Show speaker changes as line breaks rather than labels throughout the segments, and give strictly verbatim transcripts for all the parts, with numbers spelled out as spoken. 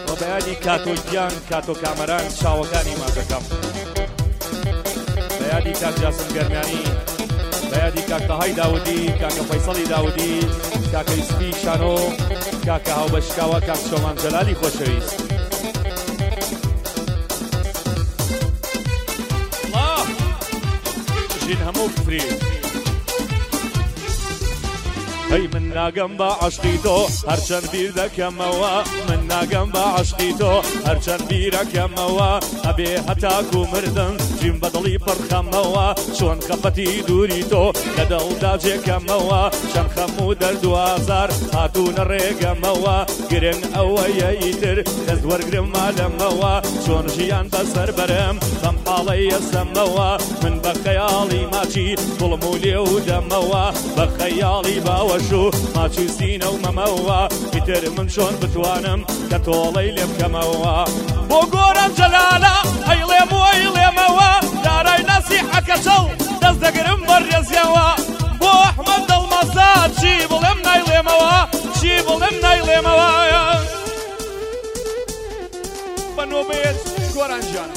بەیانی کاتۆگیان کاتۆ کامەران چاوەکانی ماکەکەم بەیادی کاک جاسم گەرمیانی بەیادی کاک تەهای داودی کاکە فەیسەڵی داودی کاکە ئیسپی شانۆ کاکە هاوبەشکاوە کاک شۆمان جەلالی خۆشەویست ژین هەموو فری هەی من ناگەم بە عەشقی تۆ هەرچەند بیر دەکەمەوە من ناگەم بە عەشقی تۆ هەرچەند بیرەکەمەوە ئەبێ هەتاکو مردم ژین بەدڵی پڕخەمەوە چۆن خەفەتی دووری تۆ لە دڵدا جێکەمەوە چەند خەم و دەرد و ئازار هاتوونە ڕێگەمەوە گرنگ ئەوەیە ئیتر دەست وەرگرم مالەمەوە چۆن ژیان بەسەر بەرم بەم حاڵەی ئەسەمەوە من بە خەیاڵی ماچی دڵم و لێ و دەمەوە بە خەیاڵی باوە ماچی سینە و مەمەوە ئیتر من چۆن بتوانم کە تۆڵەی لێ بکەمەوە بۆ گۆران جەلالە ئەیڵێم و ئەیڵێمەوە دارای نەسیحەکە چەڵ دەست دەگرم بەڕێزیەوە بۆ ئەحمەد دڵمەسا چی بڵێم نایڵێمەوە چی بڵێم نایڵێمەوە بە نۆبێت گۆران گیان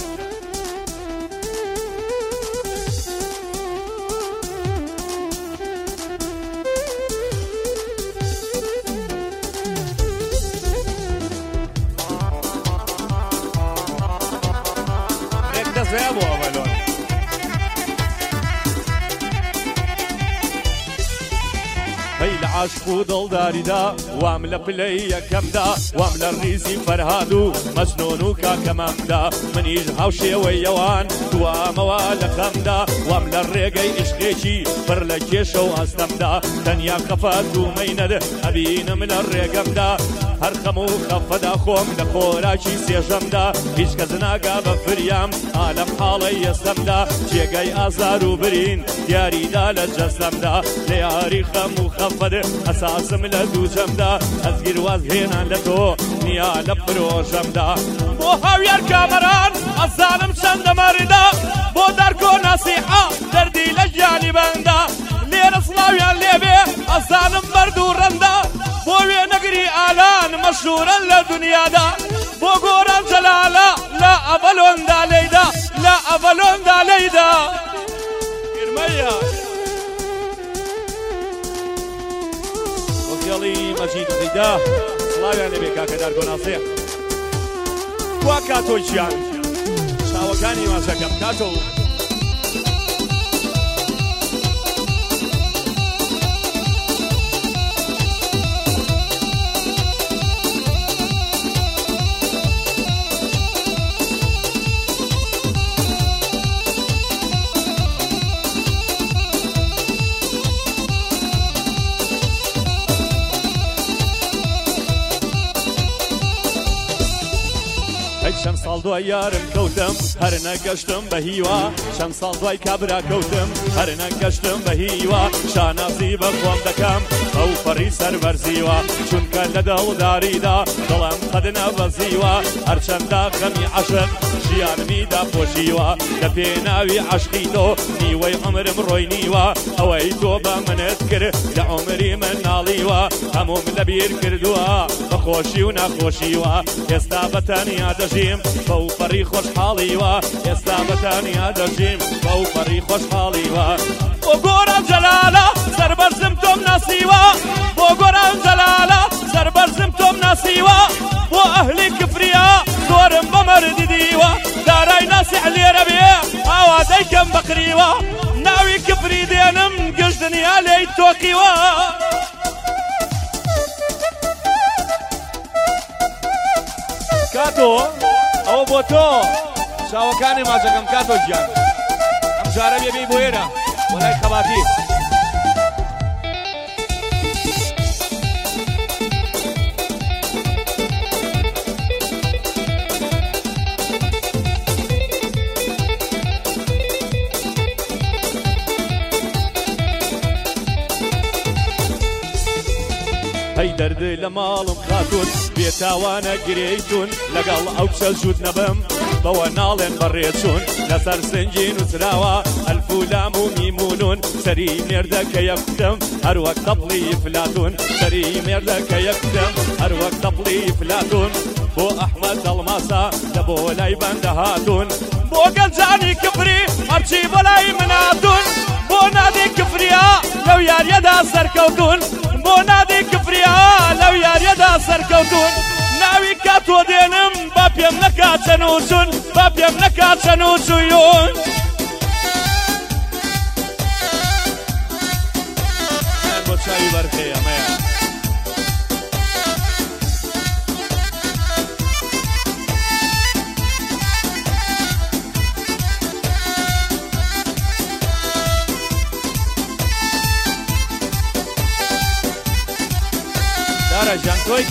زێ بۆ ئەڤەلۆن هەی لە عاشق و دڵداریدا وام لە پلەی یەکەمدا وام لە ڕیزی فەرهاد و مەجنۆن و کاکەمامدا منیش هاوشێوەی ئەوان دوامەوە لە خەمدا وام لە ڕێگەی عشقێکی پڕ لە کێشە و ئەستەمدا تەنیا خەفەت و مەینەد ئەبینم لە ڕێگەمدا هەر خەم و خەفەدا خۆم لە خۆراکی سێژەمدا هیچ کەس ناگا بە فریام ئالەم حاڵەی ئێستەمدا جێگەی ئازار و برین دیاریدا لە جەستەمدا لە یاری خەم و خەفەت ئەساسم لە دووجەمدا ئەزگیر واز هێنان لە تۆ نیا لە پرۆژەمدا بۆ هاویار کامەران ئەزانم چەندە مەردا بۆ دەرکۆ نەسیحە دەردی لە گیانی بەندا لێرە سڵاویان لێبێ ئەزانم بەرد و ڕەندا بۆ وێنەگری ئالان مەشهورە لە دنیادا بۆ گۆران جەلالە لە ئەڤەلۆندا لەیدا لە ئەڤەلۆندا لەیدا گرمەیە وەکێڵی مەجید زەیدا سڵاویان لێبێ کاکە دارگۆناسێ کوا کاتۆکیان چاوەکانی ماچەکەم کاتۆ چەند ساڵ دوای یارم کەوتم هەر نەگەشتم بە هیوا چەند ساڵ دوای کابرا کەوتم هەر نەگەشتم بە هیوا شانازی بە خۆم دەکەم ئەو فەڕی سەربەرزیوە چونکە لە دڵداریدا دڵم قەد نەبەزیوە هەرچەندە خەمی عەشق ژیانمی داپۆشیوە لە پێناوی عەشقی تۆ نیوەی عومرم ڕۆی نیوە ئەوەی تۆ بە منت کرد لە عومری من ناڵیوە هەمووم لەبیر کردووە بەخۆشی و نەخۆشیوە ئێستا بەتەنیا دەژیم بەو فەڕی خۆشحاڵیوە ئێستا بەتەنیا دەژیم بەو فەڕی خۆشحاڵیوە بۆ گۆران جەلالە سەربەرزم تۆم ناسیوە بۆ گۆران جەلالە سەربەرزم تۆم ناسیوە بۆ ئەهلی کفریا زۆرم بە مەردی دیوە دارای ناسیح لێرە بێ ئاوازەی کەم بەقریوە ناوی کفری دێنم گشت دنیا لێی تۆقیوە کاتۆ ئەوە بۆ تۆ چاوەکانی ماچەکەم کاتۆ گیان ئەم جارە بێبێی بۆ ئێرە بۆ لای خەباتی هەی دەردە لە ماڵم خاتون بێتاوانە گرێیتون لەگەڵ ئەو کچە ژوود نەبم بەوە ناڵێن بەڕێچوون لەسەر سنگی نووسراوە ئەلفولام و میمونون سەری مێردەکە یەکتم هەر وەک تەپڵی فلاتون سەری مێردەکە یەکتم هەر وەک تەپڵی فلاتون بۆ ئەحمەد دڵماسا لە بۆ لای بەندە هاتوون بۆ گەنجانی کفری هەرچی بۆ لای من هاتوون بۆ نادی کفریا لەو یاریەدا سەرکەوتون بۆ نادی کفریا لەو یاریەدا سەرکەوتون ناوی کاتۆ دێنم با پێم نەکات چەنووچون با پێم نەکات چەنووچوویون بۆ چاوی بەرخێ ئەمەیە دارە ژیان تۆی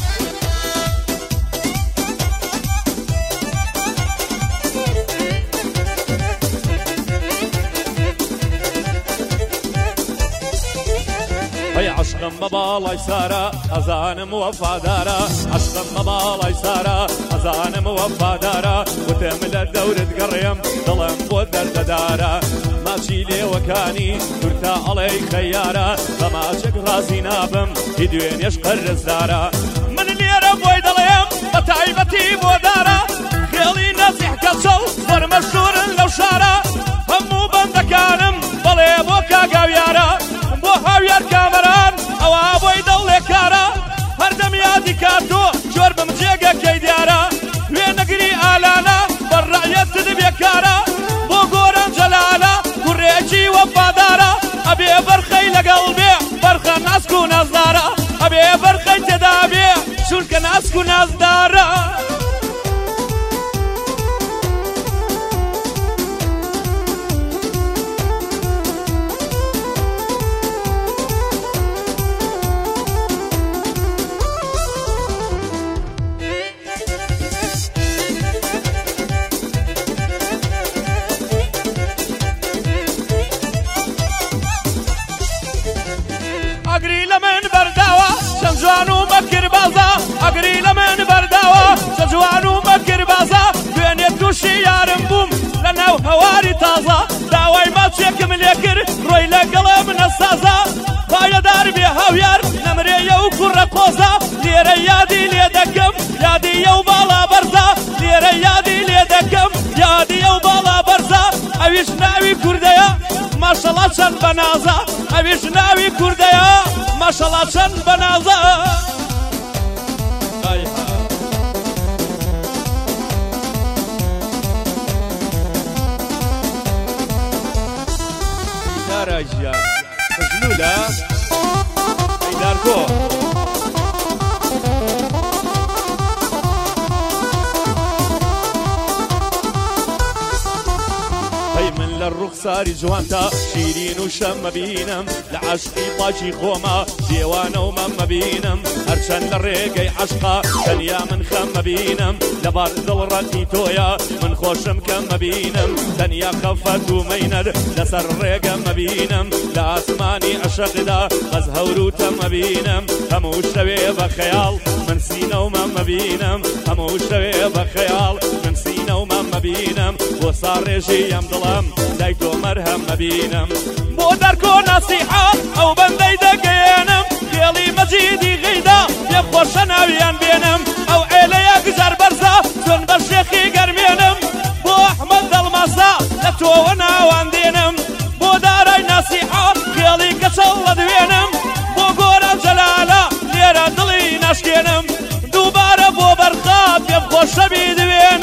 هەی عشقم بە باڵای سارە ئەزانم وەفادارە عشقم بە باڵای سارە ئەزانم وەفادارە وتم لە دەورت گەڕێم دڵم بۆ دەردەدارە ماچی لێوەکانی تورتا ئەڵێی خەیارە بە ماچێک ڕازی نابم هی دوێنێش قەرزدارە من لێرە بۆی دەڵێم بە تایبەتی بۆ دارە خێڵی نەزیح کەچەڵ زۆر مەشهورن لەو شارە هەموو بەندەکانم بەڵێ بۆ کاگاویارە بۆ هاویار کامەران ئەوە بۆی دڵێ کارە هەردەم یادی کاتۆ جۆر بم جێگەکەی دیارە وێنەگری ئالانە بەڕایەتت بێکارە بۆ گۆران جەلالە کوڕێکی وەفادارە ئەبێ بەرخەی لەگەڵ بێ بەرخە ناسک و نازدارە ئەبێ بەرخەی تێدا بێ چونکە ناسک و نازدارە ئەگری لە من بەرداوە چەند جوان و مەکر بازە ئەگری لە من بەرداوە چەند جوان و مەکر بازە دوێنێ تووشی یارم بووم لە ناو هەواری تازە داوای ماچێکم لێ کرد ڕۆی لەگەڵە منە سازە پایەدار بێ هاویار نەمرێیە و کوڕە قۆزە لێرە یادی لێ دەکەم یادیە و باڵا بەرزە لێرە یادی لێ دەکەم یادیە و باڵا بەرزە ئەویش ناوی کوردەیە ماشەڵا چەند بەنازە ئەویش ناوی کوردەیە ماشەڵا چەند بەنازە دارە ژیان خزلولە ئەیدارگۆ لە ڕوخساری جوانتە شیرین و شەممە بینم لە عەشقی پاچی خۆمە دێوانە و مەممە بینم هەرچەند لە ڕێگەی عەشقا تەنیا من خەممە بینم لەبار دڵڕەتی تۆیە من خۆشم کەممە بینم تەنیا خەفەت و مەینەر لەسەر ڕێگەممە بینم لە ئاسمانی عەشقدا بەس هەور و تەممە بینم هەموو شەوێ بە خەیاڵ من سینە و مەممە بینم هەموو شەوێ بە خەیاڵ من سینە و مەممە بینم بۆ ساڕێژی ئەم دڵم لای تۆ مەرهەم مەبینم بۆ دەرکۆ نەسیحە ئەو بەندەی دەگەێنم خێڵی مەجیدی غەیدا پێم خۆشە ناویان بێنم ئەو عێلەیە گزار بەرزە چۆن بە شێخی گەرمێنم بۆ ئەحمەد دڵماسا لە تۆوە ناوان دێنم بۆ دارای نەسیحە خێڵی کەچەڵ لە دوێنم بۆ گۆران جەلالە لێرە دڵی ناشکێنم دووبارە بۆ بەرخا پێم خۆشە بیدوێنم